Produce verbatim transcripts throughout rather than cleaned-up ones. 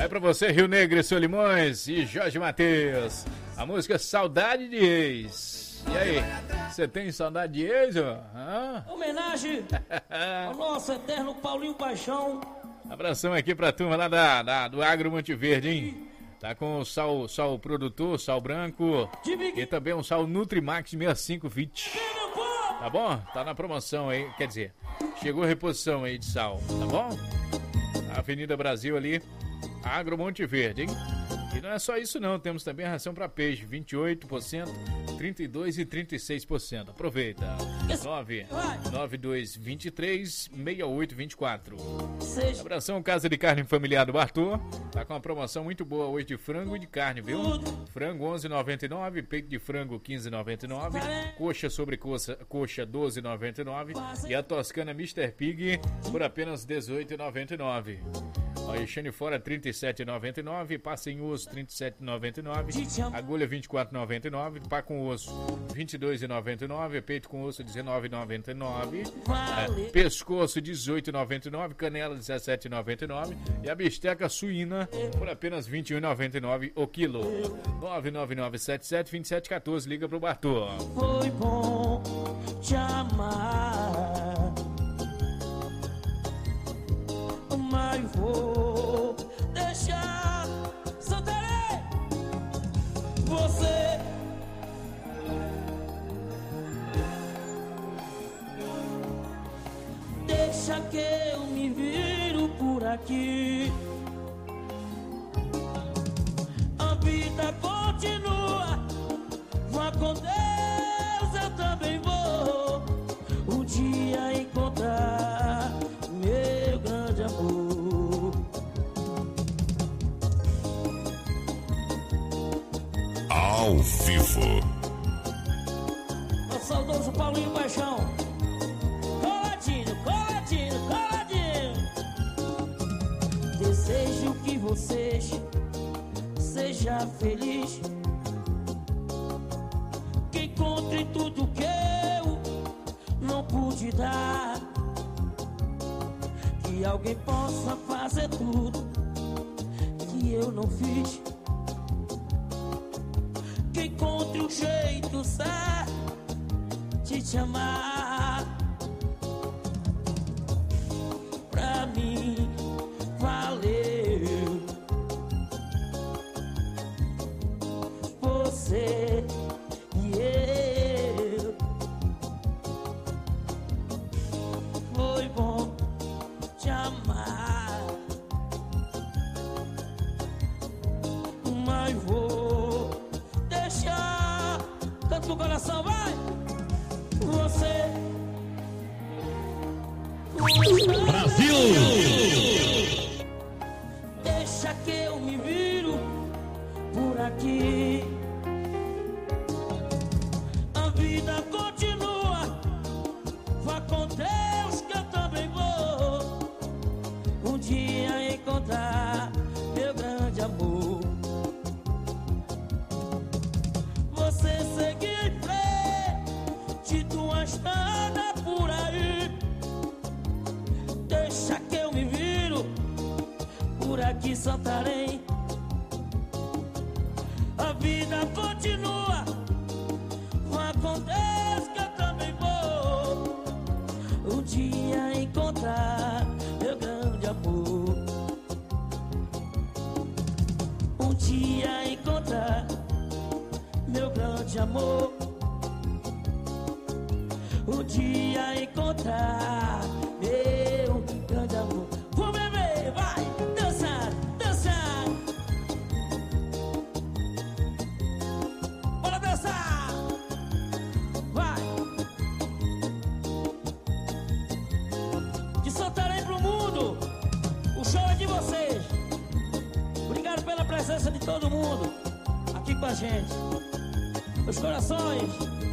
Aí pra você, Rio Negro e Solimões e Jorge Mateus. A música Saudade de Ex. E aí, você tem saudade de ex, ó? Hã? Homenagem ao nosso eterno Paulinho Paixão. Abração aqui pra turma lá da, da, do Agro Monte Verde, hein? Tá com o sal, sal produtor, sal branco e também um sal Nutrimax sessenta e cinco vinte. Tá bom? Tá na promoção aí, quer dizer, chegou a reposição aí de sal, tá bom? Avenida Brasil ali, Agro Monte Verde, hein? E não é só isso não, temos também a ração para peixe, vinte e oito por cento, trinta e dois por cento e trinta e seis por cento. Aproveita. nove nove dois dois três seis oito dois quatro. Abração Casa de Carne Familiar do Bartô. Tá com uma promoção muito boa hoje de frango e de carne, viu? Frango onze reais e noventa e nove centavos, peito de frango quinze reais e noventa e nove centavos, coxa sobre coxa, coxa doze reais e noventa e nove centavos e a toscana mister Pig por apenas dezoito reais e noventa e nove centavos. Aí, Xane fora trinta e sete reais e noventa e nove centavos, passa em osso trinta e sete reais e noventa e nove centavos, agulha vinte e quatro reais e noventa e nove centavos, pá com osso vinte e dois reais e noventa e nove centavos, peito com osso dezenove reais e noventa e nove centavos, é, pescoço dezoito reais e noventa e nove centavos, canela dezessete reais e noventa e nove centavos e a bisteca suína por apenas vinte e um reais e noventa e nove centavos o quilo. nove nove nove sete sete dois sete um quatro, liga pro Bartô. Foi bom te amar, mas vou deixar, soltarei você. Deixa que eu me viro por aqui. A vida continua. Vá com Deus, eu também vou um dia encontrar meu grande amor. Ao vivo. O saudoso Paulinho Paixão. Coladinho, coladinho, coladinho. Desejo que você seja feliz, que encontre tudo que eu não pude dar, que alguém possa fazer tudo que eu não fiz, que encontre um jeito certo de te amar. Pra mim valeu você e eu. Foi bom te amar, mas vou deixar. Canto no coração, vai! Você Brasil! Deixa que eu me viro por aqui. A vida continua. Vá com Deus que eu também vou um dia encontrar meu grande amor. Você seguir em frente, tua estrada por aí. Deixa que eu me viro por aqui, Santarém. A vida continua. Vá com Deus que eu também vou um dia encontrar meu grande amor. Um dia encontrar meu grande amor. Um dia encontrar meu grande amor. Vou beber, vai, dançar, dançar. Bora dançar. Vai. De Santarém pro mundo, o show é de vocês. Obrigado pela presença de todo mundo aqui com a gente. Os corações.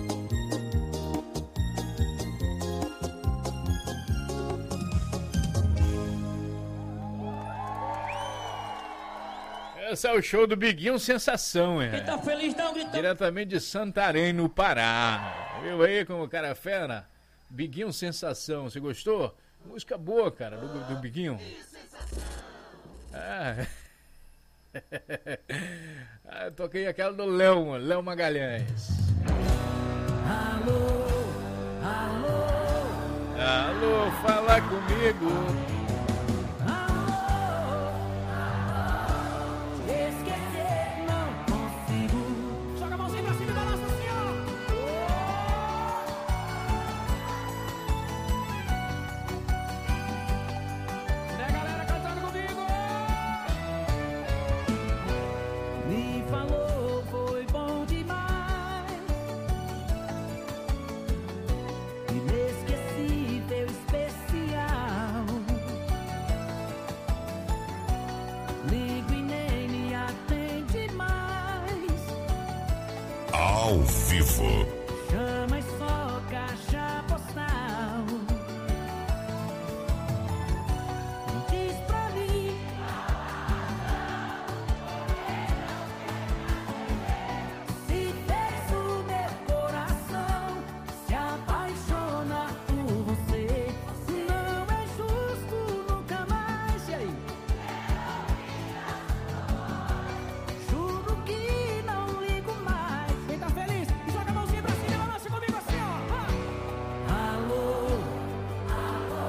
Esse é o show do Biguinho Sensação, é. Quem tá feliz dá um grito. Diretamente de Santarém, no Pará. Viu aí como o cara é fera? Biguinho Sensação, você gostou? Música boa, cara, do, do Biguinho. Ah. Ah, eu toquei aquela do Léo, Léo Magalhães. Alô, alô, alô, fala comigo. Alô, alô, esquecer não consigo. Joga a mãozinha pra cima e balança assim, ó. E a galera cantando comigo. Me falou, foi bom demais. Inesquecível, especial. Ligo e nem me atende mais. Ao vivo. Chama e só caixa postal. Diz pra mim. Se fez o meu coração se apaixonar por você. Não é justo nunca mais. E aí? Juro que não ligo mais. Quem tá feliz? Joga a mãozinha pra cima e balança comigo assim, ó. Ah. Alô, alô,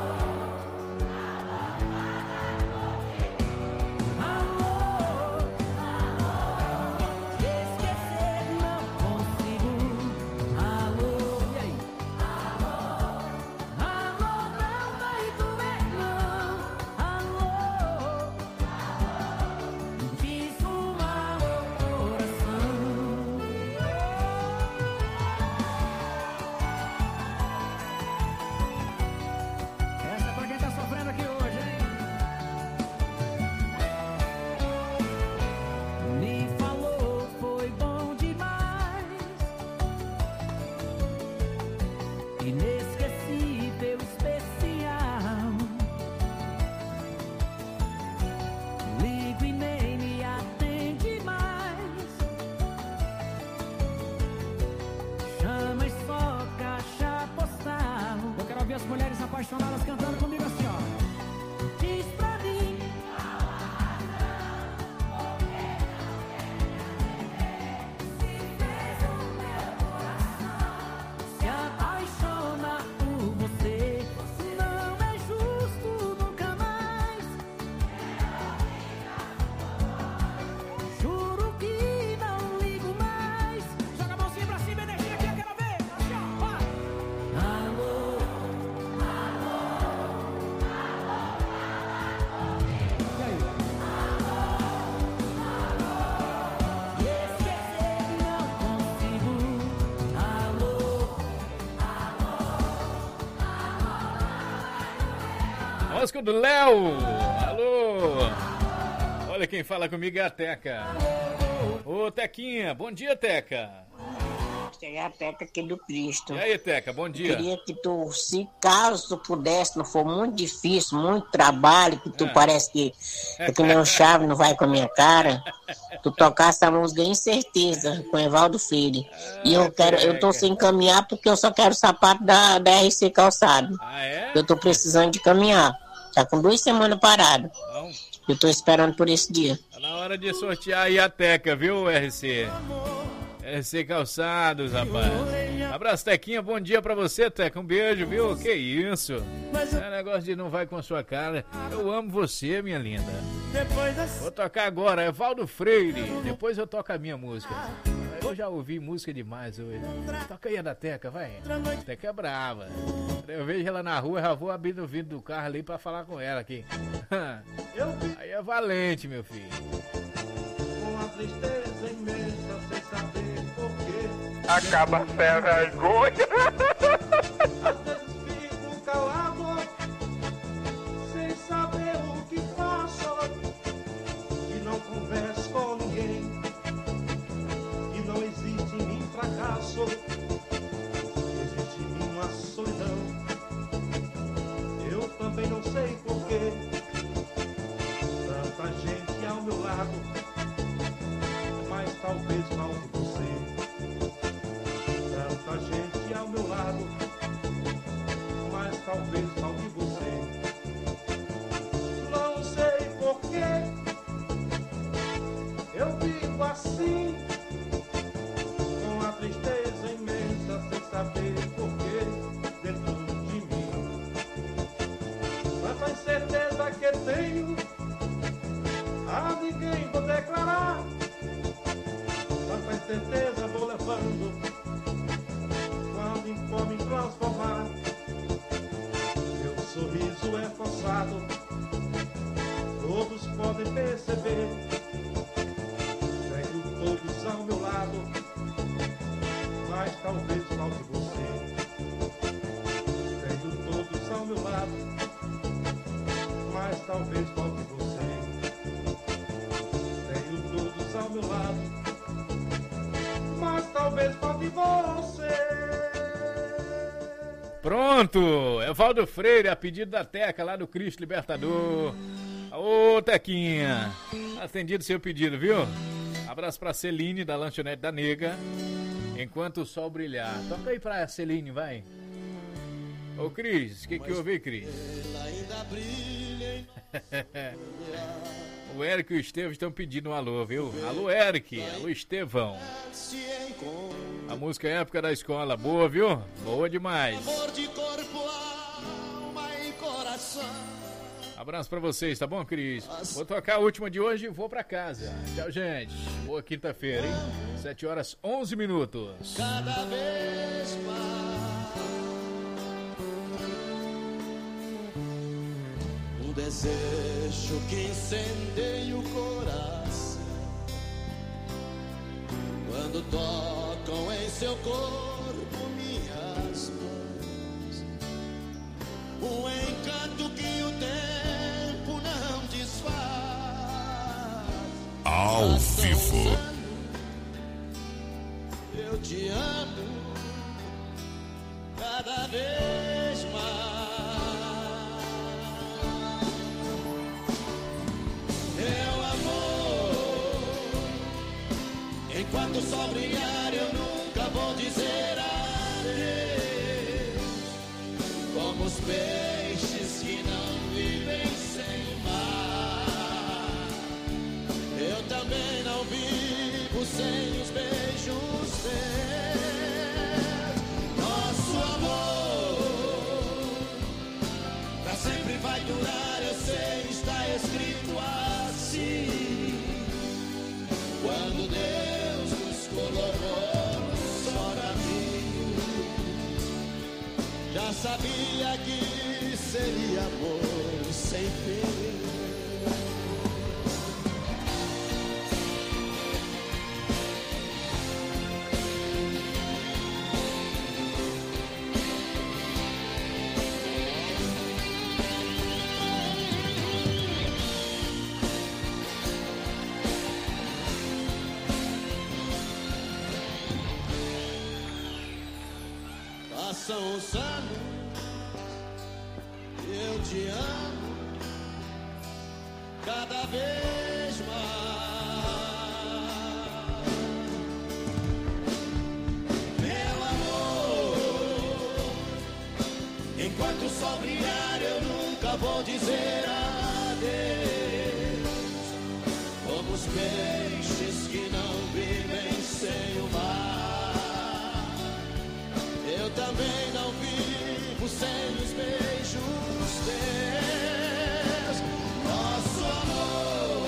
alô, alô. Esquecer não consigo. Alô, e aí? Alô, alô, não vai doer não. Alô, fiz um alô coração. Essa é pra quem tá sofrendo aqui hoje, hein? Me falou, foi bom demais. Inesquecível, especial. Ligo e nem me atende mais. Chama e só caixa postal. Eu quero ouvir as mulheres apaixonadas cantando comigo assim, ó. Diz pra mim. Se fez o meu coração se apaixonar por você. Não é justo nunca mais. Juro que não ligo mais. Joga a mãozinha pra cima, energia que eu quero ver. Assim, ó, vai. Alô, alô, e aí? Esquecer não consigo. Alô, Música do Léo. Alô. Olha quem fala comigo é a Teca. Ô, Tequinha, bom dia, Teca. É a Teca aqui do Cristo. E aí, Teca, bom dia. Queria que tu, se caso tu pudesse, não for muito difícil, muito trabalho, que tu Ah. parece que é que nem um chave, não vai com a minha cara, tu tocasse a música em certeza, com Evaldo Freire. E eu quero, eu tô sem caminhar porque eu só quero sapato da, da R C Calçado. Ah, é? Eu tô precisando de caminhar. Tá com duas semanas parado. Então, Eu tô esperando por esse dia. tá na hora de sortear aí a Teca, viu, R C? R C Calçados, rapaz. Abraço, Tequinha, bom dia pra você, Teca. Um beijo, viu? Que isso? É negócio de não vai com a sua cara. Eu amo você, minha linda. Vou tocar agora, Evaldo Freire. Depois eu toco a minha música. Eu já ouvi música demais hoje. Toca aí a da Teca, vai. Teca é brava. Eu vejo ela na rua, já vou abrir o vidro do carro ali pra falar com ela aqui. Aí é valente, meu filho. Com a tristeza imensa, sem saber porquê. Acaba sem vergonha. Às vezes fico calado, sem saber o que faço. E não converso com ninguém. E não existe em mim fracasso. Existe em mim uma solidão. Eu também não sei porquê. Tanta gente ao meu lado, mas talvez falte você. Tanta gente ao meu lado, mas talvez falte você. Não sei porquê, talvez falte você. Tenho todos ao meu lado, mas talvez falte você. Pronto, Evaldo Freire, a pedido da Teca lá do Cristo Libertador. Ô, Tequinha, atendido seu pedido, viu? Abraço pra Celine, da Lanchonete da Nega. Enquanto o sol brilhar. Toca aí pra Celine, vai. Ô, Cris, o que que houve, Cris? O Eric e o Estevão estão pedindo um alô, viu? Alô, Eric. Alô, Estevão. A música é época da escola. Boa, viu? Boa demais. Abraço pra vocês, tá bom, Cris? Vou tocar a última de hoje e vou pra casa. Tchau, gente. Boa quinta-feira, hein? sete horas, onze minutos. Cada vez mais um desejo que incendeia o coração quando tocam em seu corpo minhas mãos. Um encanto que o tempo não desfaz. Ao vivo. Eu te amo cada vez mais. Meu amor, enquanto o sol brilhar, eu nunca vou dizer adeus. Como os peixes que não vivem sem o mar, eu também não vivo sem os beijos teus. Nosso amor pra sempre vai durar, eu sei, está escrito assim. Quando Deus nos colocou no só caminho, já sabia que seria amor sem fim. Passam os anos, eu te amo cada vez mais. Meu amor, enquanto o sol brilhar, eu nunca vou dizer adeus. Como os peixes que não vivem sem o mar, eu também não vivo sem os beijos teus. Nosso amor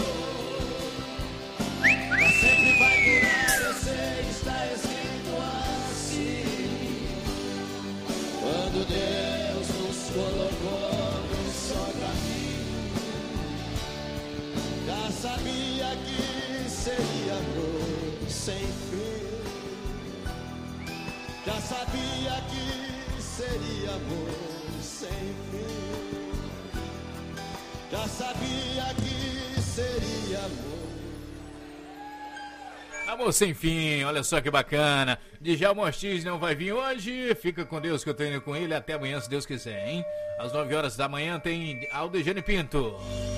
pra sempre vai durar, eu sei, está escrito assim. Quando Deus nos colocou no só caminho, já sabia que seria amor sem fim. Já sabia que seria amor sem fim. Já sabia que seria amor. Amor sem fim, olha só que bacana. Djalma Ortiz não vai vir hoje. Fica com Deus que eu tô indo com ele até amanhã, se Deus quiser, hein? Às nove horas da manhã tem Aldejane Pinto.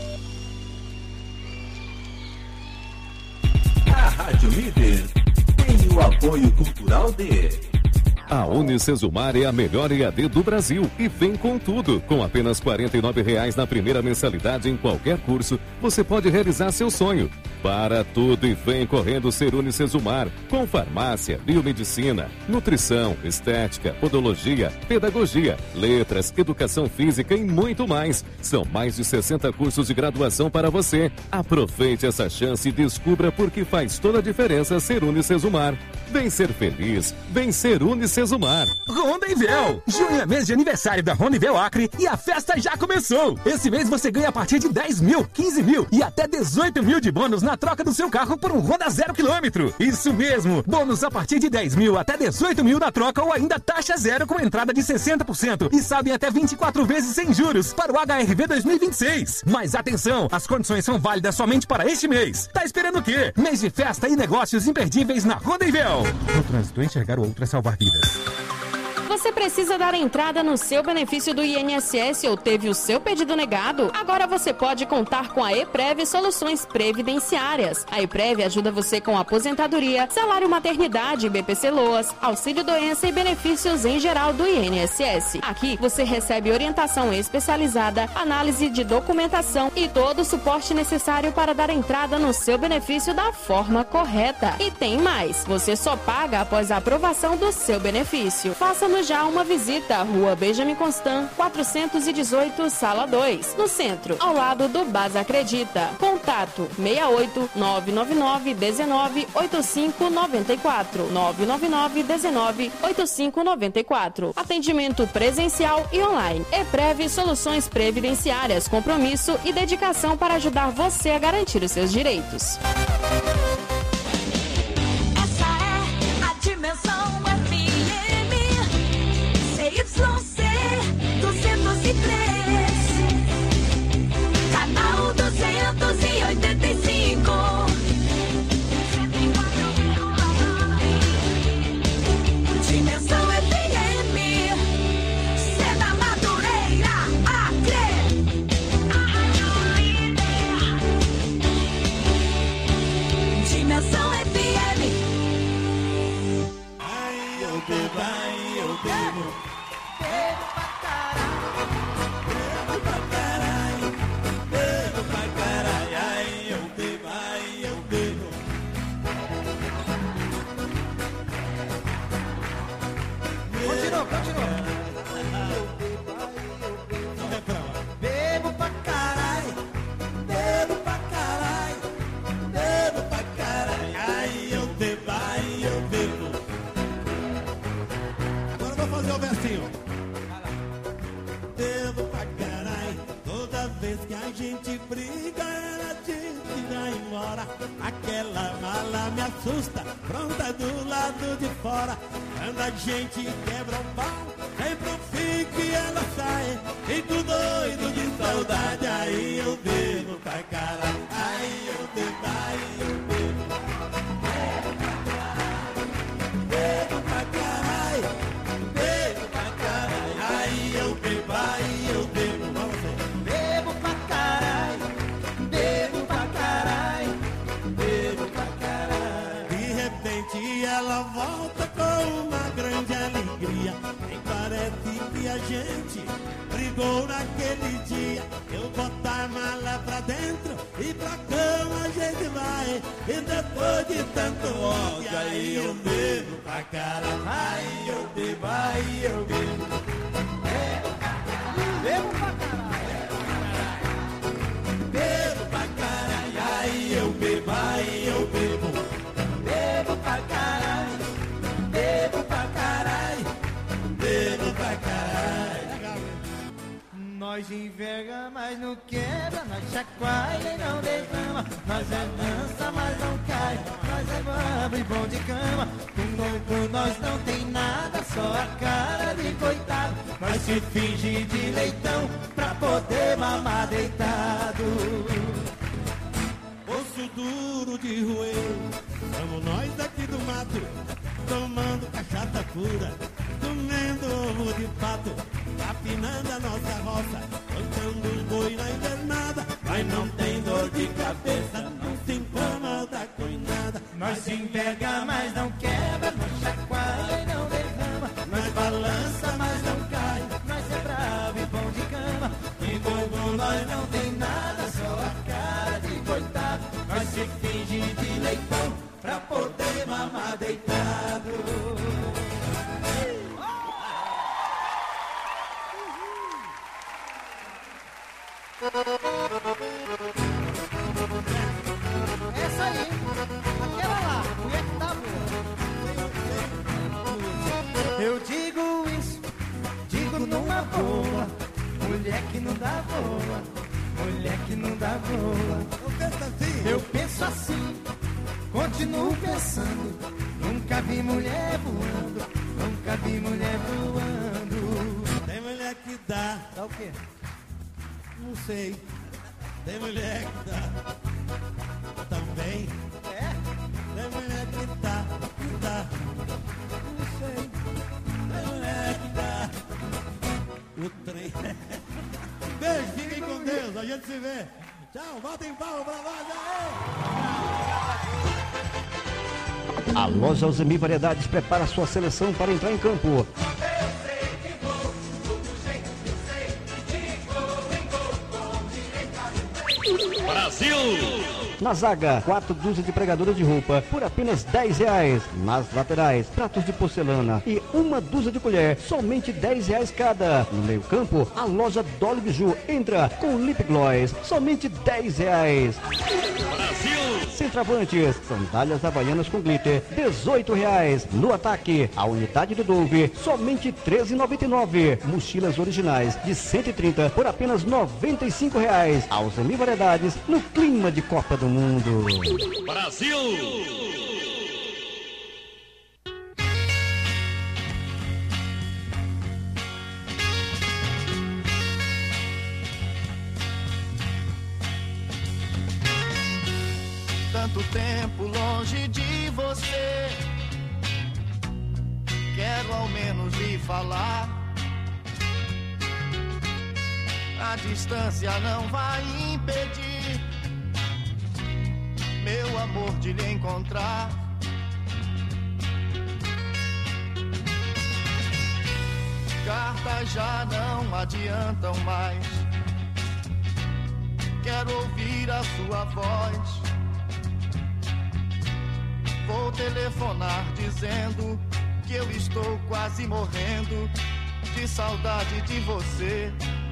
A Rádio Líder tem o apoio cultural de... A Unicesumar é a melhor E A D do Brasil e vem com tudo. Com apenas quarenta e nove reais na primeira mensalidade em qualquer curso, você pode realizar seu sonho. Para tudo e vem correndo ser Unicesumar, com farmácia, biomedicina, nutrição, estética, podologia, pedagogia, letras, educação física e muito mais. São mais de sessenta cursos de graduação para você. Aproveite essa chance e descubra por que faz toda a diferença ser Unicesumar. Vem ser feliz, vem ser Unicesumar. Rondevel! Junho é mês de aniversário da Rondevel Acre e a festa já começou! Esse mês você ganha a partir de dez mil, quinze mil e até dezoito mil de bônus na na troca do seu carro por um Honda zero quilômetro. Isso mesmo, bônus a partir de dez mil até dezoito mil na troca ou ainda taxa zero com entrada de sessenta por cento e saldo em até vinte e quatro vezes sem juros para o H R V dois mil e vinte e seis. Mas atenção, as condições são válidas somente para este mês. Tá esperando o quê? Mês de festa e negócios imperdíveis na Honda Invel. No trânsito, enxergar o outro é salvar vidas. Você precisa dar entrada no seu benefício do I N S S ou teve o seu pedido negado? Agora você pode contar com a EPREV Soluções Previdenciárias. A EPREV ajuda você com aposentadoria, salário maternidade, B P C Loas, auxílio doença e benefícios em geral do I N S S. Aqui você recebe orientação especializada, análise de documentação e todo o suporte necessário para dar entrada no seu benefício da forma correta. E tem mais, você só paga após a aprovação do seu benefício. Faça-nos já uma visita à Rua Benjamin Constant, quatrocentos e dezoito, Sala dois, no centro, ao lado do Basa Acredita. Contato seis oito nove nove nove um nove oito cinco nove quatro, nove nove nove um nove oito cinco nove quatro. Atendimento presencial e online. EPREV Soluções Previdenciárias, compromisso e dedicação para ajudar você a garantir os seus direitos. Essa é a dimensão Y C duzentos e três, canal duzentos e oitenta e cinco. Dimensão F M, Seda Madureira, Acre. Dimensão F M. Ai, eu bebo, ai, eu bebo. Bebo pra caralho, bebo pra caralho, bebo pra caralho, ai eu bebo, ai eu bebo. Continua, continua. Bebo pra caralho, bebo pra caralho, bebo pra caralho, ai eu bebo, ai eu bebo. Agora eu vou fazer o versinho. Bebo pra caralho, toda vez que a gente briga, ela diz que vai embora. Aquela mala me assusta, pronta do lado de fora. Quando a gente quebra um pau, sempre um fico e ela sai. Fico doido de saudade, aí eu bebo pra caralho. Aí eu bebo, aí eu bebo. Bebo pra caralho, bebo pra caralho. Aí eu bebo, aí eu bebo. Bebo pra caralho, bebo pra caralho, bebo pra caralho. De repente ela volta com uma grande alegria. Nem parece que a gente brigou naquele dia. Eu boto a mala pra dentro e pra cama a gente vai. E depois de tanto ódio, aí eu bebo pra caralho. Aí eu bebo, aí eu bebo. Bebo pra caralho, bebo pra caralho, aí eu bebo, aí eu bebo. Bebo pra caralho, bebo pra caralho, bebo pra caralho. Nós enverga, mas não quebra, nós chacoalha e não derrama. Nós é dança, mas não cai, nós é brabo e bom de cama. Com louco nós não tem nada, só a cara de coitado. Nós se finge de leitão pra poder mamar deitado. Osso duro de roer, vamos nós aqui do mato, tomando cachaça pura, comendo ovo de pato, afinando a nossa roça, cantando um boi na invernada. Mas não tem dor de cabeça, não se incomoda com nada. Nós se enverga, mas não quebra, nós chacoalha e não derrama. Nós balança, mas não cai, nós é bravo e bom de cama. E bobo nós não tem nada, só a cara de coitado. Nós se finge de leitão pra poder mamar deitado. Essa aí, aquela lá, mulher que tá boa. Eu digo isso, digo numa boa. Mulher que não dá boa, mulher que não dá boa. Eu penso assim. Eu penso assim, continuo pensando. Nunca vi mulher voando, nunca vi mulher voando. Tem mulher que dá. Dá o quê? Não sei. Tem mulher que dá. Também. É? Tem mulher que dá, que dá. Não sei. Tem mulher que dá. O trem. Beijo, fiquem com Deus, a gente se vê. Tchau, volta em palma pra nós aí. A loja Alzemi Variedades prepara sua seleção para entrar em campo. Brasil! Na zaga, quatro dúzias de pregadoras de roupa por apenas dez reais. Nas laterais, pratos de porcelana e uma dúzia de colher, somente dez reais cada. No meio campo, a loja Dolly Biju entra com lip gloss, somente dez reais. Brasil! Centroavantes, sandálias havaianas com glitter, dezoito reais. No ataque, a unidade do Dove, somente treze reais e noventa e nove centavos. Mochilas originais de cento e trinta por apenas noventa e cinco reais. Alzemi Variedades, no clima de Copa do Mundo. Brasil! Tanto tempo longe de você, quero ao menos lhe falar. A distância não vai impedir meu amor de lhe encontrar. Cartas já não adiantam mais, quero ouvir a sua voz. Vou telefonar dizendo que eu estou quase morrendo de saudade de você.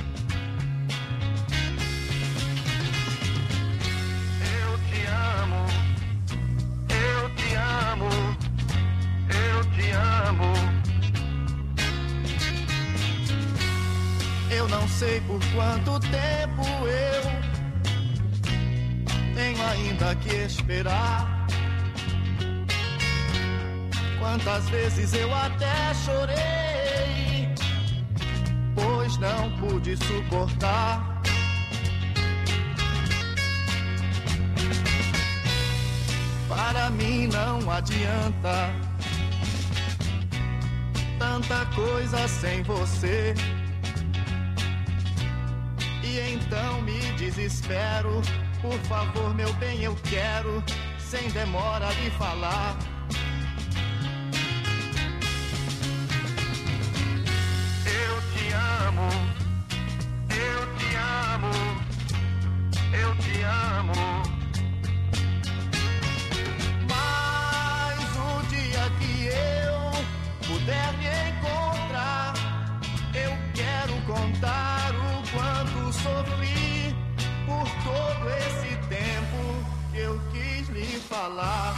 Eu te amo, eu te amo, eu te amo. Eu não sei por quanto tempo eu tenho ainda que esperar. Quantas vezes eu até chorei, pois não pude suportar. Para mim não adianta tanta coisa sem você. E então me desespero. Por favor, meu bem, eu quero, sem demora, lhe falar. Eu te amo, eu te amo, eu te amo. Mas o dia que eu puder me encontrar, eu quero contar o quanto sofri por todo esse tempo que eu quis lhe falar.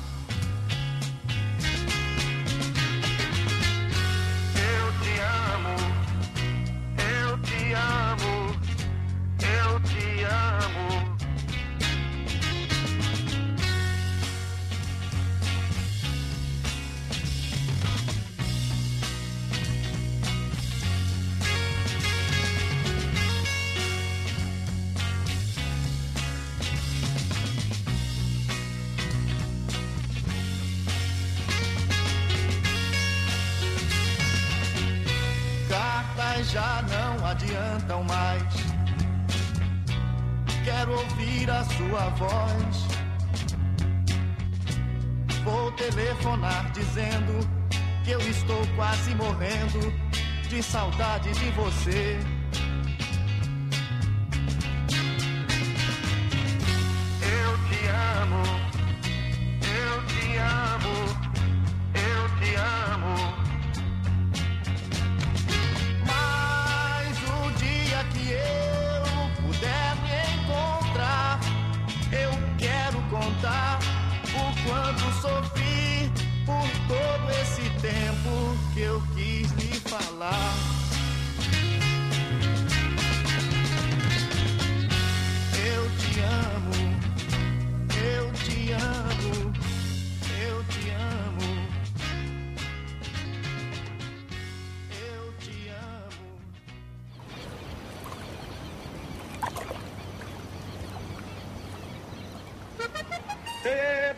Eu te amo, eu te amo, eu te amo. Já não adiantam mais, quero ouvir a sua voz. Vou telefonar dizendo que eu estou quase morrendo de saudade de você. Eu te amo, eu te amo, eu te amo. Que eu puder me encontrar, eu quero contar o quanto sofri por todo esse tempo que eu quis lhe falar.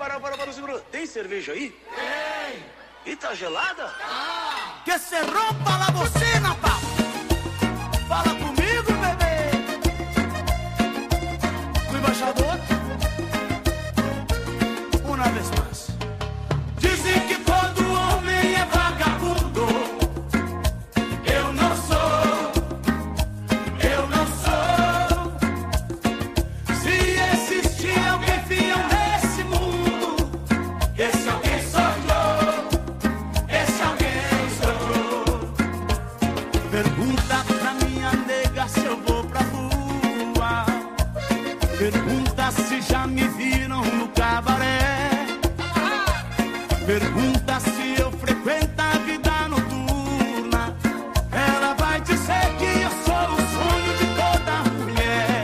para, para, para, segura. Tem cerveja aí? Tem. E tá gelada? Ah. Que se rompa la bocina, pa. Fala comigo, bebê. O embaixador. Uma vez mais. Dizem que todo homem é vagabundo. Eu não sou. Eu não sou. Se existir alguém fiel nesse mundo, esse alguém sou eu. Esse alguém sou eu. Pergunta pra minha nega se eu vou pra rua. Pergunta se já me viram no cabaré. Pergunta se eu frequento a vida noturna. Ela vai dizer que eu sou o sonho de toda mulher.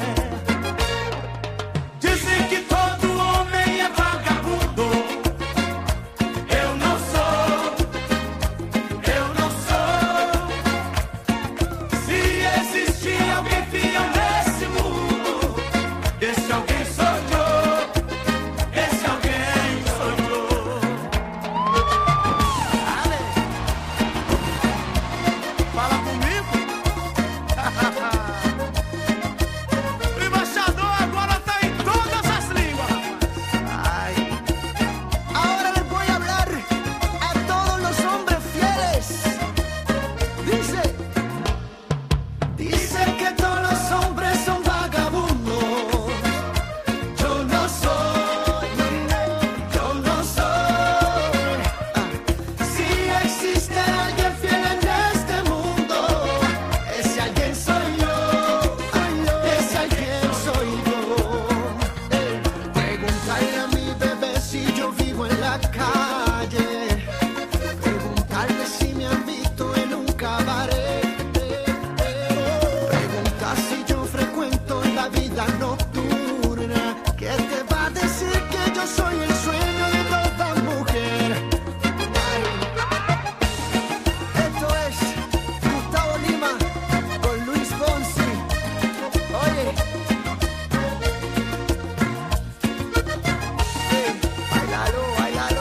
Dizem que todo homem é vagabundo. Eu não sou. Eu não sou. Se existir alguém fiel nesse mundo, esse alguém sou eu. Esse alguém sou eu. Fala comigo. O embaixador agora tá em todas as línguas. Ay. Ahora les voy a hablar a todos los hombres fieles. Dice, dice que todos los hombres son vagabundos. Yo no soy, yo no soy. Si existe alguien fiel en este mundo, ese alguien soy yo. Ese alguien soy yo. Preguntarle a mi bebé si yo vivo en la calle. Preguntarle si me han visto en un cabaret. Preguntar si yo frecuento la vida nocturna. ¿Qué te va a decir que yo soy el sueño de toda mujer? Esto es Gustavo Lima con Luis Fonsi. Oye, hey, bailalo, bailalo.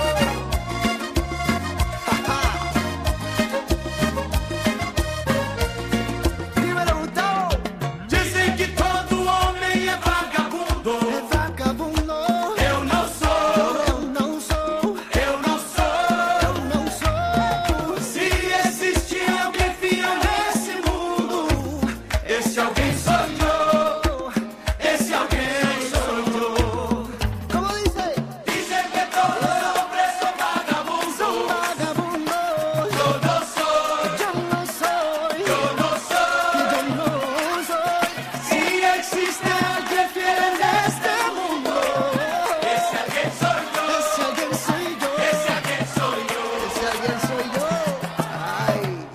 Dímelo, Gustavo. Dizem que todo homem é vagabundo. É vagabundo. Eu não sou. Eu não sou. Eu não sou. Eu não sou. Se existir alguém fiel nesse mundo, esse alguém sou eu. Esse alguém sou eu. Como dice? Dizem que todos os hombres são vagabundos. São vagabundos. Eu não sou. Eu não sou. Eu não sou. Eu não sou. Se existe alguém fiel neste mundo, esse alguém sou eu. Esse alguém sou eu. Esse alguém sou eu. Esse alguém sou eu. Ai.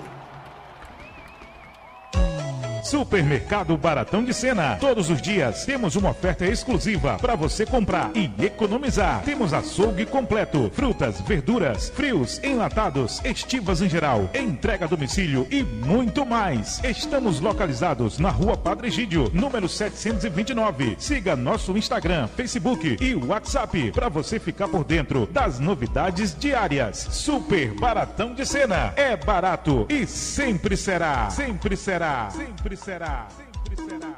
Supermercado Baratão de Sena. Todos os dias temos uma oferta exclusiva para você comprar e economizar. Temos açougue completo, frutas, verduras, frios, enlatados, estivas em geral, entrega a domicílio e muito mais. Estamos localizados na Rua Padre Egídio, número setecentos e vinte e nove. Siga nosso Instagram, Facebook e WhatsApp para você ficar por dentro das novidades diárias. Super Baratão de Sena. É barato e sempre será. Sempre será. Sempre será. Sempre será.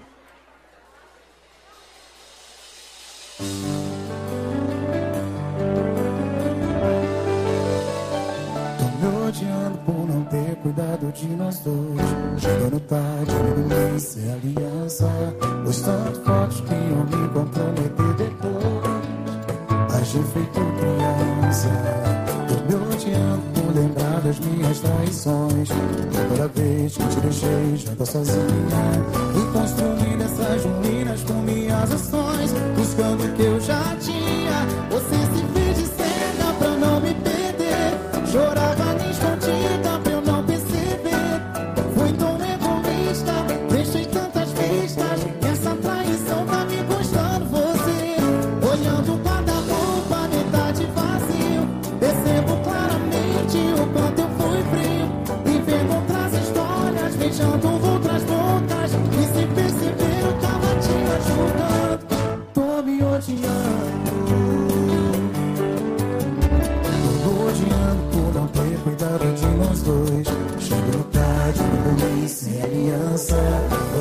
Tô me odiando por não ter cuidado de nós dois. Chegando tarde, amigo, isso é aliança. Pois tanto fotos que eu me comprometer depois. Agir feito criança. Tô me odiando por lembrar das minhas traições. Toda vez que te deixei jantar sozinha e construindo essas ruínas com minhas ações, buscando o que eu já tinha. Você se fez de cena pra não me perder. Chorava escondida pra eu não perceber. Fui tão egoísta, deixei tantas pistas. Essa traição tá me custando você. Olhando o guarda-roupa, metade vazio, percebo claramente o quanto eu fui frio. E vendo outras histórias, beijando outras bocas. E sem perceber eu tava te ajudando. Tô me odiando.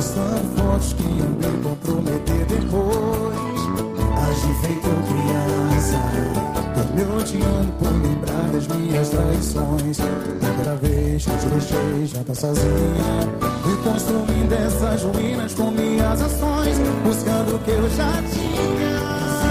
postando fotos que iam me comprometer depois. Agi feito criança, tô me odiando por lembrar das minhas traições. Primeira vez que eu te deixei, já tá sozinha, reconstruindo essas ruínas com minhas ações, buscando o que eu já tinha.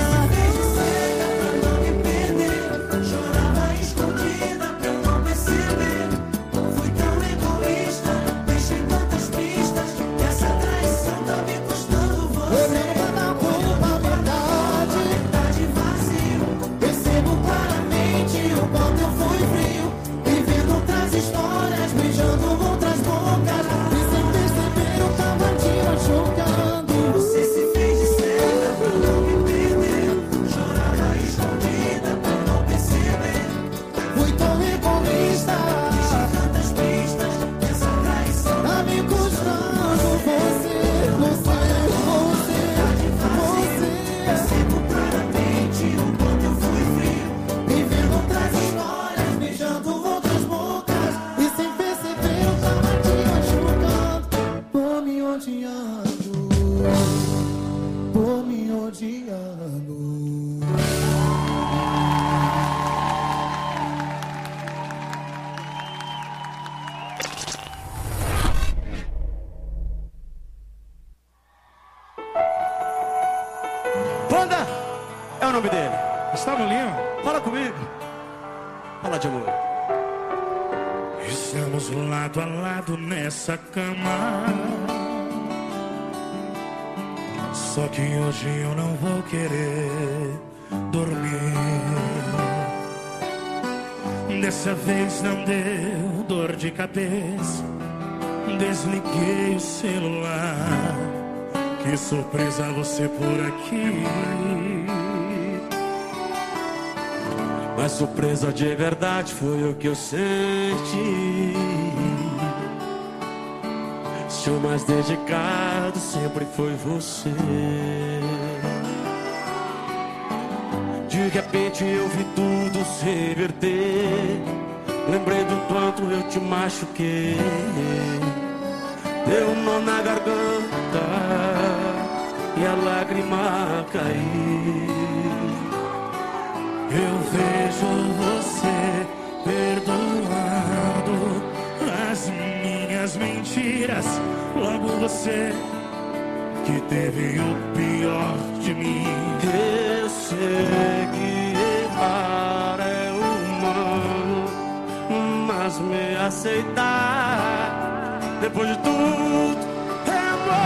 Nessa cama, só que hoje eu não vou querer dormir. Dessa vez não deu dor de cabeça, desliguei o celular. Que surpresa você por aqui. Mas surpresa de verdade foi o que eu senti. O mais dedicado sempre foi você. De repente eu vi tudo se reverter. Lembrei do quanto eu te machuquei. Deu um nó na garganta e a lágrima caiu. Eu vejo você perdoando as minhas mentiras. Logo você que teve o pior de mim. Eu sei que errar é humano, mas me aceitar depois de tudo é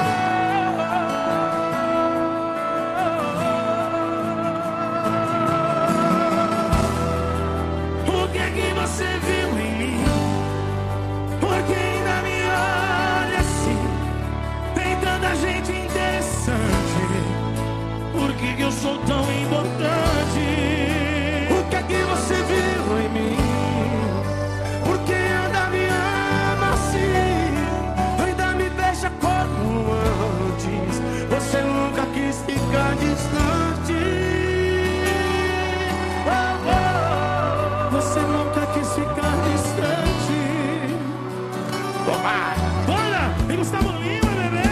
amor. O que é que você viu em mim? Porque ainda me olha assim. Tem tanta gente interessante. Por que que eu sou tão importante? O que é que você viu em mim? Porque ainda me ama assim. Ainda me beija como antes. Você nunca quis ficar distante. Oh, oh. Você nunca quis ficar distante. Opa! Bora! E Gustavo Lima, bebê!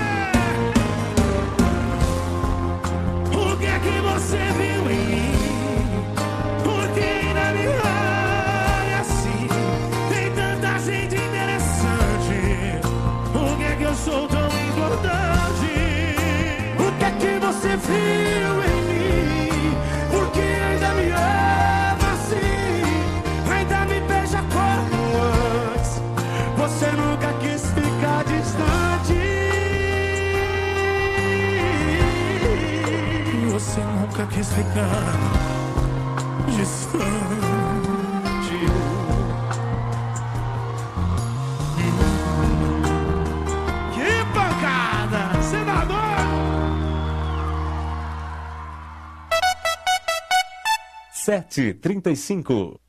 O que é que você viu em mim? Porque ainda me olha assim. Tem tanta gente interessante. Por que é que eu sou tão importante? O que é que você viu em mim? Porque ainda me ama assim. Ainda me beija como antes. Você nunca quis ficar distante. Você nunca quis ficar distante. Que pancada, senador! sete e trinta e cinco.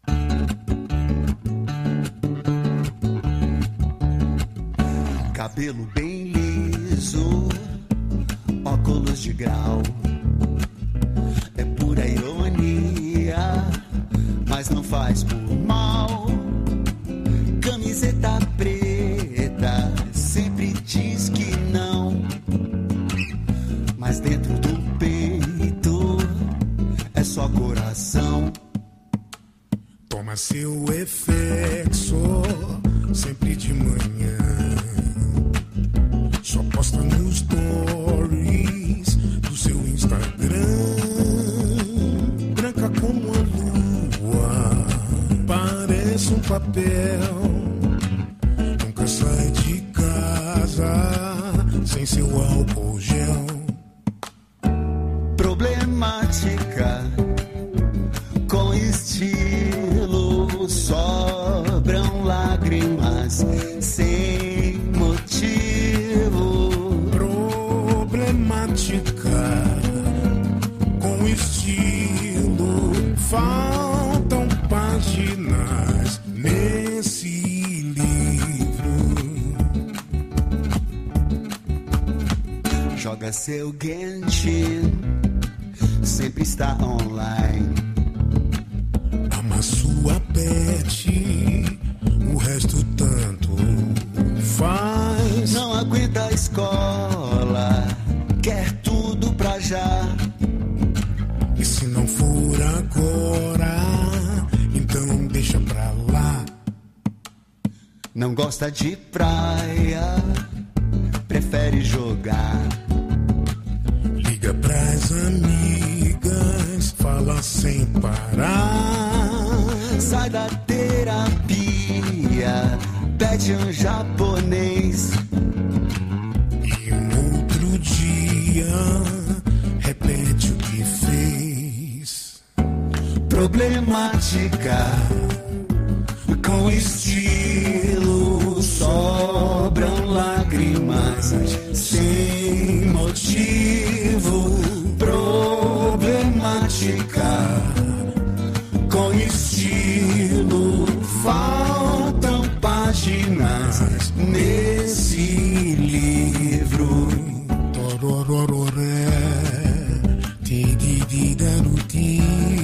Cabelo bem liso, óculos de grau. É pura ironia, mas não faz por mal. Camiseta preta, sempre diz que não. coração. Toma seu efexo sempre de manhã. Só posta nos stories do seu Instagram. Branca como a lua, parece um papel. Nunca sai de casa sem seu álcool gel. Problemática, com estilo, sobram lágrimas sem motivo. Problemática, com estilo, faltam páginas nesse livro. Joga seu Genshin, sempre está online. Ama sua pet, o resto tanto faz. Não aguenta a escola, quer tudo pra já. E se não for agora, então deixa pra lá. Não gosta de praia, prefere jogar. Liga pras amigas, fala sem parar. Sai da terapia, pede um japonês. E um outro dia, repete o que fez. Problemática, com estilo, sobram lágrimas sem motivo. Problemática, com estilo, faltam páginas nesse livro. Tororororé, tidididaruti,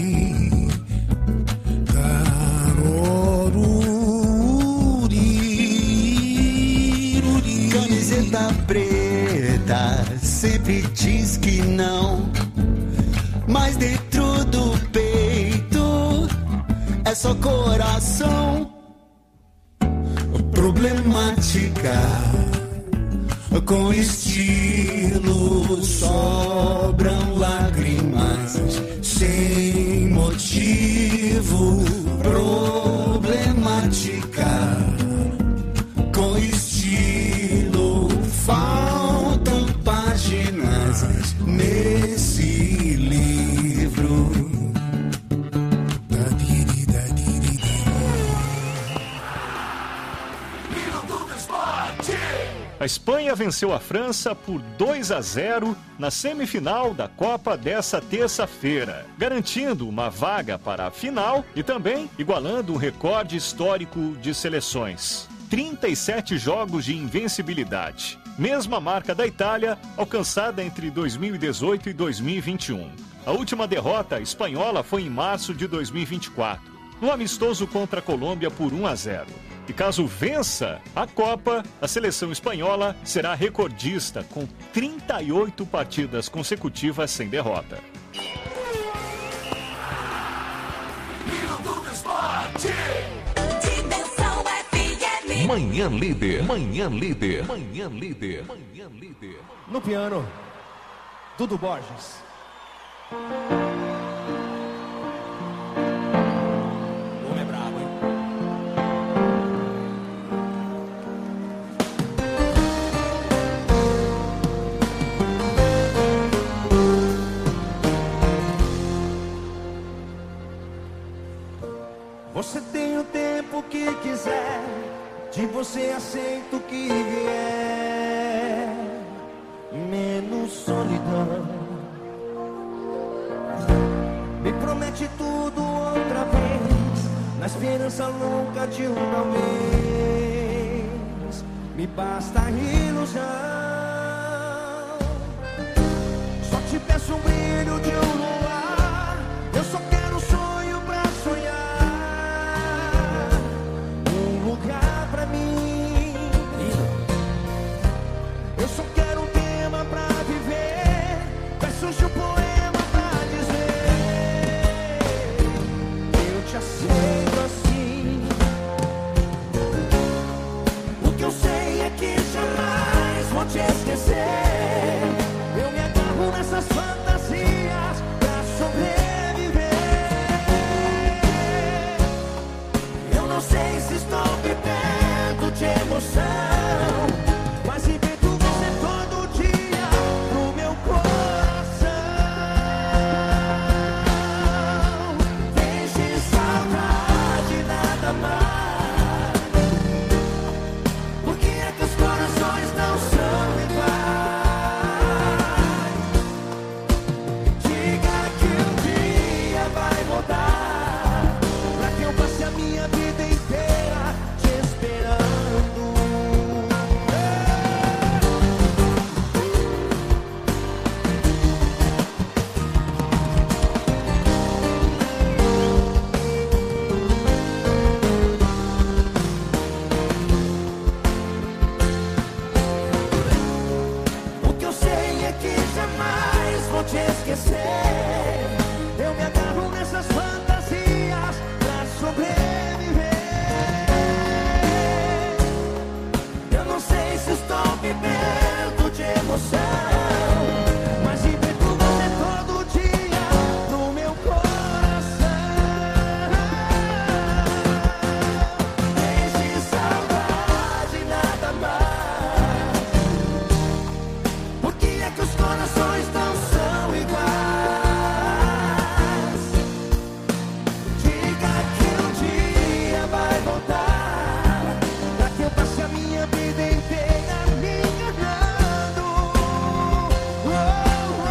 taroruri. Camiseta preta, sempre diz que não, mas dentro do peito é só coração. Problemática, com estilo, sobram lágrimas sem motivo. Problemática, com estilo, faltam páginas nesse livro. A Espanha venceu a França por dois a zero na semifinal da Copa dessa terça-feira, garantindo uma vaga para a final e também igualando um recorde histórico de seleções. trinta e sete jogos de invencibilidade, mesma marca da Itália, alcançada entre dois mil e dezoito e dois mil e vinte e um. A última derrota espanhola foi em março de dois mil e vinte e quatro, no amistoso contra a Colômbia por um a zero. E caso vença a Copa, a seleção espanhola será recordista com trinta e oito partidas consecutivas sem derrota. Manhã Líder, Manhã Líder, Manhã Líder, Manhã Líder. No piano, Dudu Borges. O homem é brabo, hein? Você tem o tempo que quiser, de você aceito o que vier, menos solidão. Me promete tudo outra vez, na esperança louca de um talvez. Me basta a ilusão. Só te peço um brilho de um luar. Eu só quero um sonho pra sonhar, um lugar pra mim. Eu só quero um tema pra viver, versos de um poema pra dizer. vou te esquecer. Eu me agarro nessas fantasias pra sobreviver. Eu não sei se estou vivendo de emoção, mas invento você todo dia no meu coração. Deixe saudade, nada mais. Por que é que os corações não são iguais? Diga que um dia vai mudar, pra que eu passe a minha vida inteira te esperando. O que eu sei é que jamais vou te esquecer. Eu me agarro nessas fantasias pra sobreviver. Eu não sei se estou vivendo de emoção, mas invento você todo dia no meu coração. Deixe saudade, nada mais. Por que é que os corações não são iguais? Diga que um dia vai voltar, pra que eu passe a minha vida inteira me enganando. Oh, oh.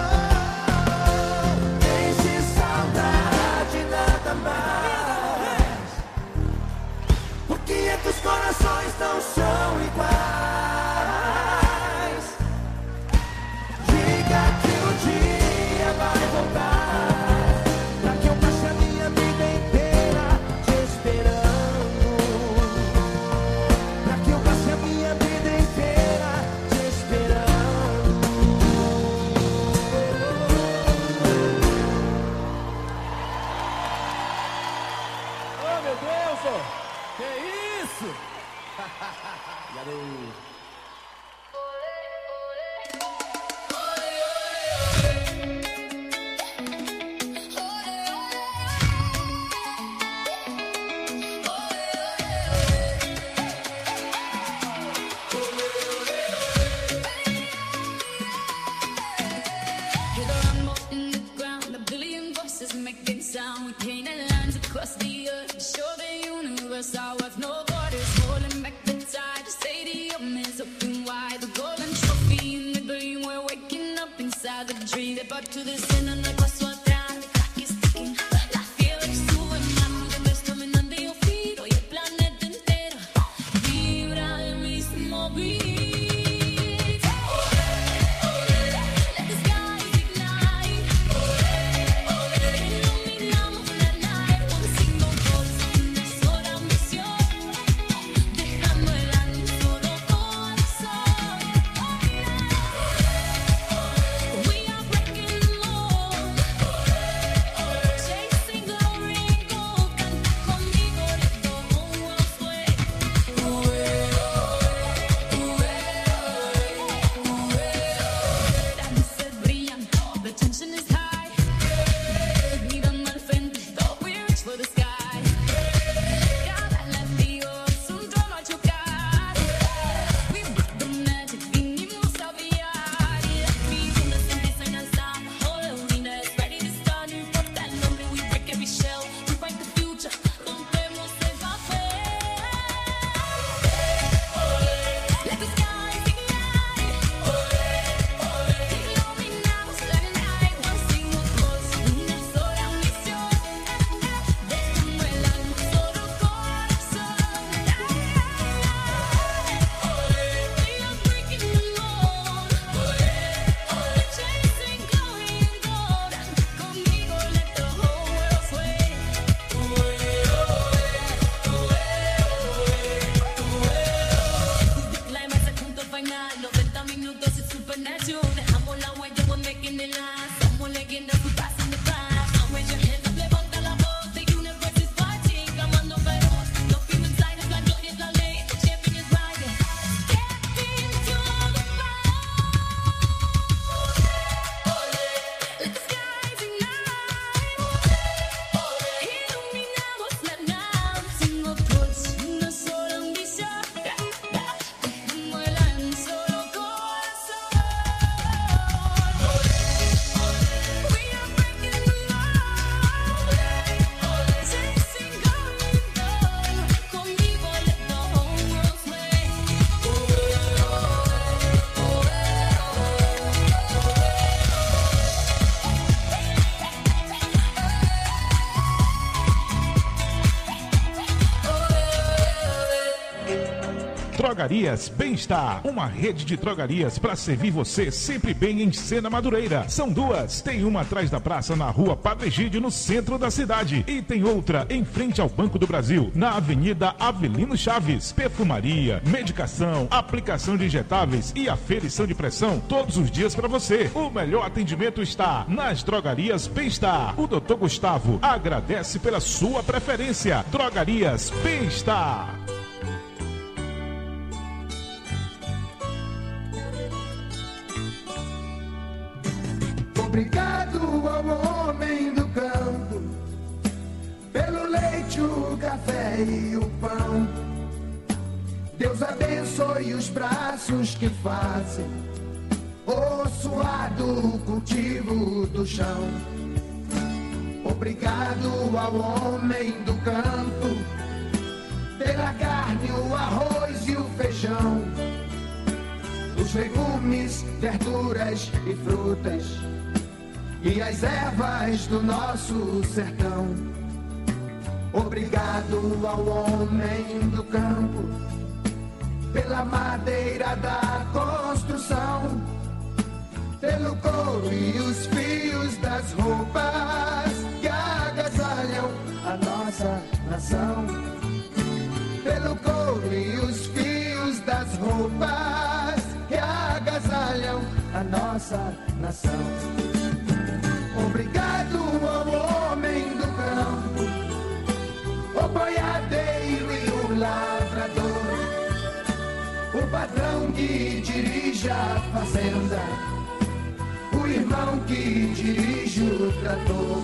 Deixe saudade, nada mais. Por que é que os corações não são iguais? Diga que um dia vai voltar, pra que eu passe a minha vida inteira te esperando. Pra que eu passe a minha vida inteira te esperando. Oh, meu Deus! Ô. Que isso? E aí? Hear the rumble in the ground, a billion voices making sound. We painted lines across the earth, show the universe our worth. No borders holding back the tide. The stadium is open wide, the golden trophy in the gleam. We're waking up inside the dream. Step up to the scene and like what's what down. The clock is ticking. La fiebre sube, mano, the best dominante yo firo. Y el planeta entero vibra el mismo beat. Let the skies ignite. Iluminamos la night. Un single voice, una sola misión. Dejando el alma en solo corazón. We are breaking the mold. Chasing glory and gold. Canta conmigo, let the whole world sway. Las luces brillan, the tension is high. Mirando al frente, though we reach for the sky. Cada latido es un trono a chocar. We break the magic, vinimos a brillar. Y las vidas empiezan a alzar. All arena is ready to start. No importa el nombre, we break every shell. We fight the future, rompemos el papel. Let the skies ignite. Iluminamos la night. One single voice, una sola misión. Dejando el alma en solo corazón. We are breaking the mold. Chasing glory and gold. Conmigo let the whole world sway. The climax, el punto final. noventa minutos es supernatural. Dejamos la huella, we're making it last. Somos leyendas who pass in the past. Now raise your hands up, levanta la voz. The universe is watching, clamando feroz. Los feelings inside us, la gloria es la ley. The champion is rising. Step into the fight. Drogarias Bem-Estar, uma rede de drogarias para servir você sempre bem em Sena Madureira. São duas, tem uma atrás da praça na rua Padre Egídio, no centro da cidade, e tem outra em frente ao Banco do Brasil, na Avenida Avelino Chaves. Perfumaria, medicação, aplicação de injetáveis e aferição de pressão todos os dias para você. O melhor atendimento está nas Drogarias Bem-Estar. O doutor Gustavo agradece pela sua preferência. Drogarias Bem-Estar. Obrigado ao homem do campo pelo leite, o café e o pão. Deus abençoe os braços que fazem o suado cultivo do chão. Obrigado ao homem do campo pela carne, o arroz e o feijão, os legumes, verduras e frutas e as ervas do nosso sertão. Obrigado ao homem do campo pela madeira da construção, pelo couro e os fios das roupas que agasalham a nossa nação, pelo couro e os fios das roupas que agasalham a nossa nação. Obrigado ao homem do campo, o boiadeiro e o lavrador, o patrão que dirige a fazenda, o irmão que dirige o trator.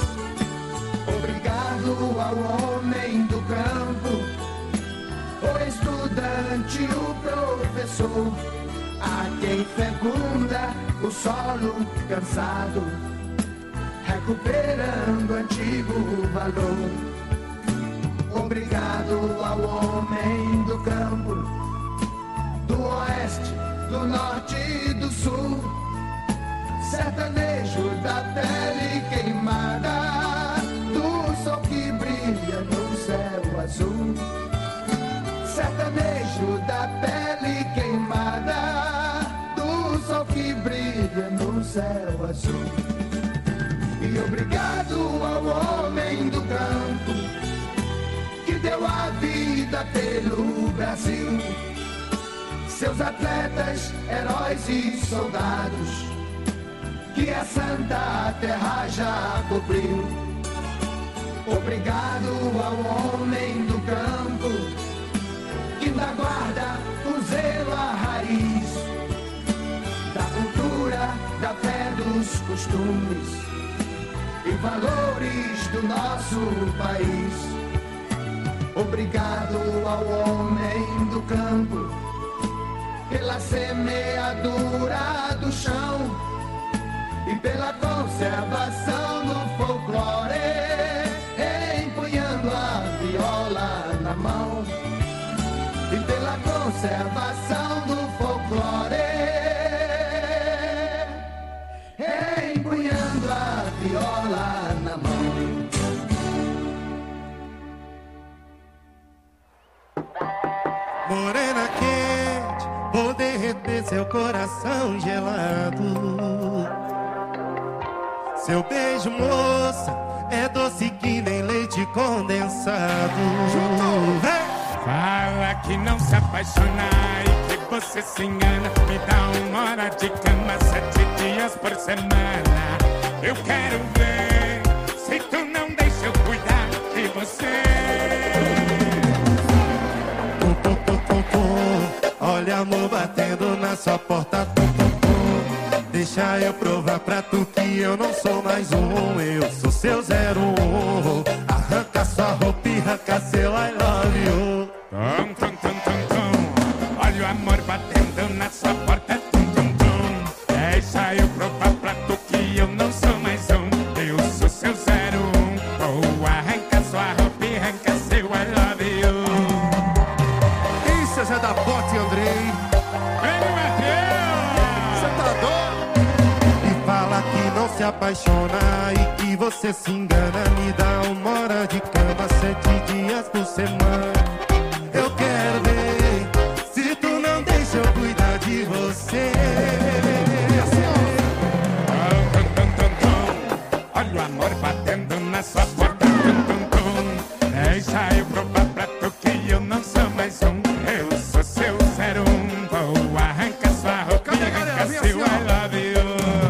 Obrigado ao homem do campo, o estudante, o professor, a quem fecunda o solo cansado, recuperando antigo valor. Obrigado ao homem do campo, do oeste, do norte e do sul, sertanejo da pele queimada, do sol que brilha no céu azul, sertanejo da pele queimada, do sol que brilha no céu azul. E obrigado ao homem do campo que deu a vida pelo Brasil, seus atletas, heróis e soldados que a Santa Terra já cobriu. Obrigado ao homem do campo que ainda guarda o zelo, a raiz da cultura, da fé, dos costumes e valores do nosso país. Obrigado ao homem do campo pela semeadura do chão e pela conservação do folclore, empunhando a viola na mão, e pela conservação do folclore, empunhando a viola na mão. Morena quente, vou derreter seu coração gelado. Seu beijo, moça, é doce que nem leite condensado. Fala que não se apaixona e que você se engana. Me dá uma hora de cama, sete dias por semana. Eu quero ver se tu não deixa eu cuidar de você. Olha amor batendo na sua porta, tum, tum, tum. Deixa eu provar pra tu que eu não sou mais um, eu sou seu zero um. Arranca sua roupa e arranca seu I love you. Tum, tum, tum, tum, tum. Olha o amor batendo na sua porta, tum, tum, tum. Deixa eu provar pra tu que eu não sou mais um, eu sou seu zero um. Oh, arranca sua roupa e arranca seu I love you. Isso é da Bote, Andrei. Vem, Matheus! Você tá doido? E fala que não se apaixona e que você se engana. Me dá uma hora de cama, sete dias por semana. Eu quero ver se seu I love you.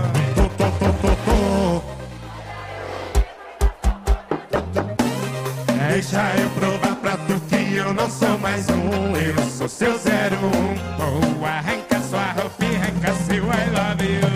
Deixa eu provar pra tu que eu não sou mais um, eu sou seu zero um. Oh, arranca sua roupa e arranca seu I love you.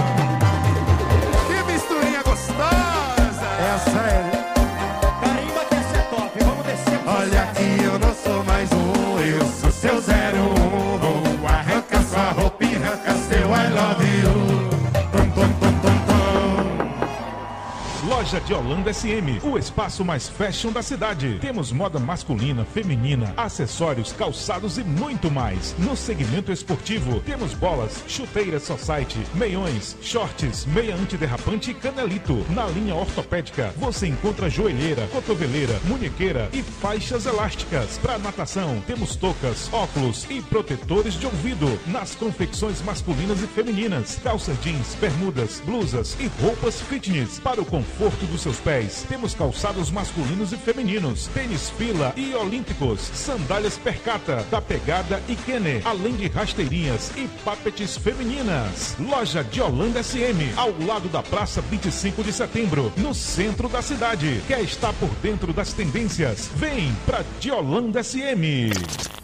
Que misturinha gostosa! Essa é. Carimba que essa é top, vamos descer. Olha que eu não sou mais um, eu sou seu zero um. Oh, arranca sua roupa e arranca seu I love you. Tum, tum, tum, tum, tum. Loja de Holanda S M, o espaço mais fashion da cidade. Temos moda masculina, feminina, acessórios, calçados e muito mais. No segmento esportivo, temos bolas, chuteiras society, meiões, shorts, meia antiderrapante e canelito. Na linha ortopédica, você encontra joelheira, cotoveleira, munhequeira e faixas elásticas. Para natação, temos toucas, óculos e protetores de ouvido. Nas confecções masculinas e femininas, calça jeans, bermudas, blusas e roupas fitness. Para o conforto dos seus pés, temos calçados masculinos e femininos, tênis fila e olímpicos, sandálias percata, da pegada e Kenner, além de rasteirinhas e papetes femininas. Loja de Holanda S M, ao lado da Praça vinte e cinco de setembro, no centro da cidade. Quer estar por dentro das tendências? Vem pra de Holanda S M.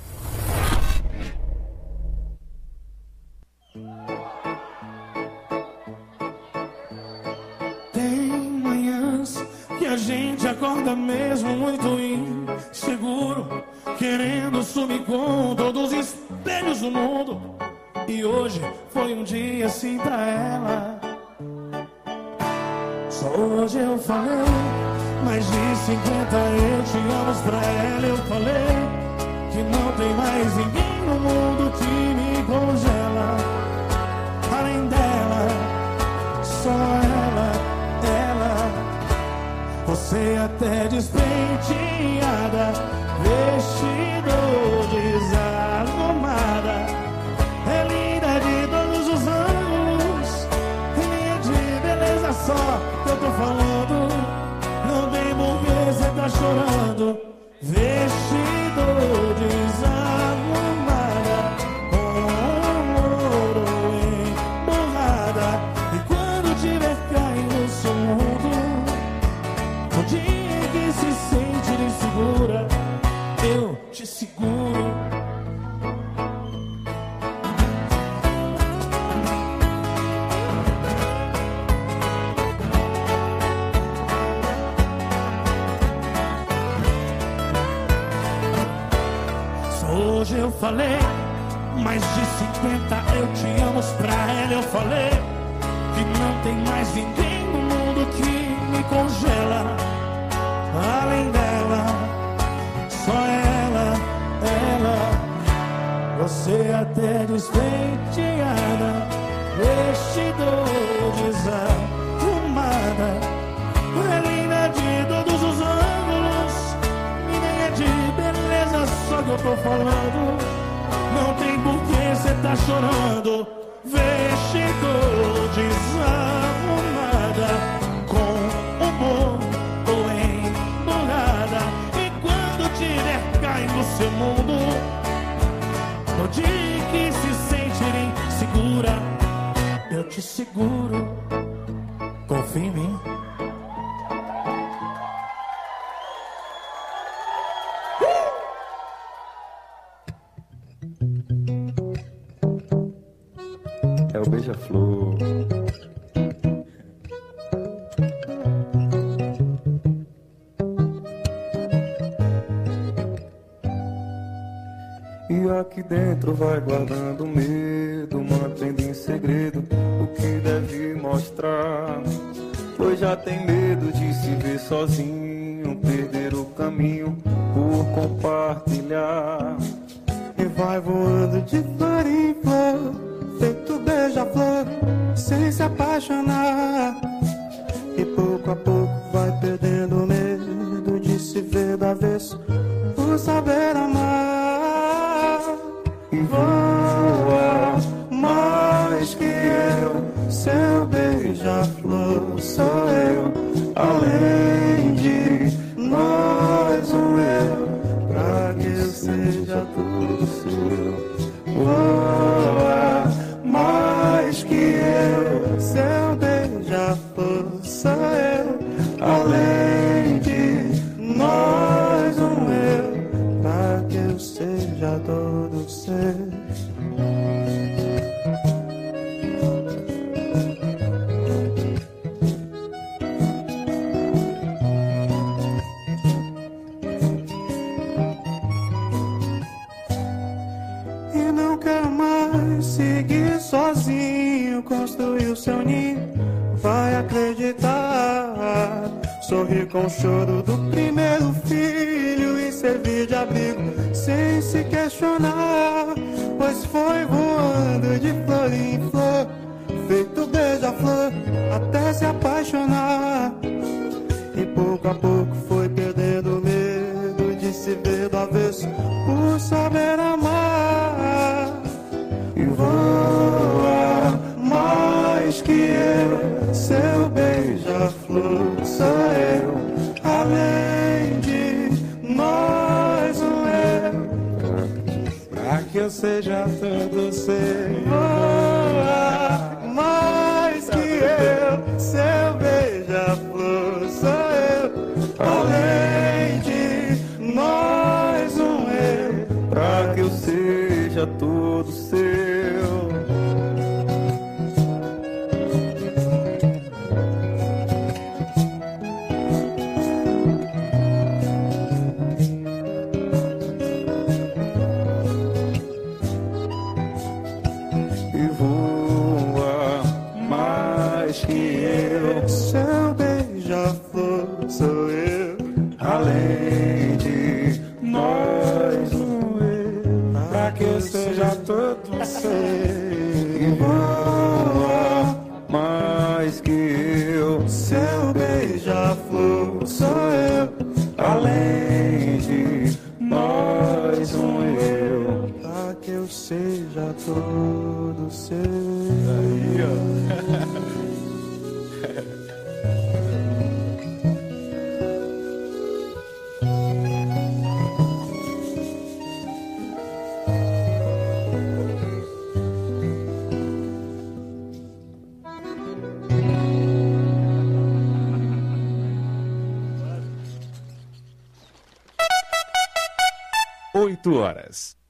A gente acorda mesmo muito inseguro, querendo sumir com todos os espelhos do mundo. E hoje foi um dia assim pra ela. Só hoje eu falei mais de cinquenta eu te amo pra ela. Eu falei que não tem mais ninguém no mundo que me congela. Além dela, só ela, ela. Você até despenteada, vestido desarrumada, é linda de todos os ângulos, linha de beleza só que eu tô falando. Não tem por que você tá chorando. Vestido desarrumada, com ouro emborrada, e quando tiver caindo no seu mundo, no dia que se sente insegura, eu te seguro. Só hoje eu falei mais de cinquenta eu te amo pra ela. Eu falei que não tem mais ninguém no mundo que me congela. Além dela, só ela, ela. Você até despenteada, vestido desarrumada, é linda de todos os ângulos, e nem é de beleza só que eu tô falando. Não tem por que você tá chorando. Vestido desarrumada, com humor no seu mundo, no dia que se sente insegura, eu te seguro. Confia em mim. É o beija-flor. E aqui dentro vai guardando medo, mantendo em segredo o que deve mostrar. Pois já tem medo de se ver sozinho, perder o caminho por compartilhar. E vai voando de flor em flor, feito beija-flor, sem se apaixonar. E pouco a pouco vai perdendo o medo de se ver do avesso, por saber amar. E voa mais que eu, seu beija-flor sou eu, além de nós um eu, pra que eu seja tudo seu. Voa mais mais que eu, seu beija-flor sou eu, além de nós um eu, pra que eu seja todo seu. E não quero mais seguir sozinho, construir o seu ninho, vai acreditar. Sorrir com o choro do primeiro filho e servir de abrigo sem se questionar, pois foi voando de flor em flor, feito beija-flor, até se apaixonar. E pouco a pouco foi perdendo medo de se ver do avesso, por saber amar. E voa mais que eu, seu beija-flor sou eu, além de nós um eu, pra que eu seja todo seu. Voa mais que eu, seu beija-flor sou eu, além de nós um eu, pra que eu seja todo seu. E voa mais que eu, seu beija-flor sou eu, além de nós um eu, pra que eu seja todo seu. E voa mais que eu, seu beija-flor sou eu, além de nós um eu, pra que eu seja todo seu. Aí, ó. Oito horas